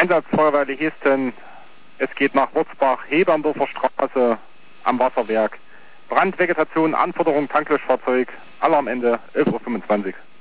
Einsatzfeuerwehr Hesten, es geht nach Wurzbach, Heberndorfer Straße am Wasserwerk. Brandvegetation, Anforderung, Tanklöschfahrzeug, Alarmende 11:25 Uhr.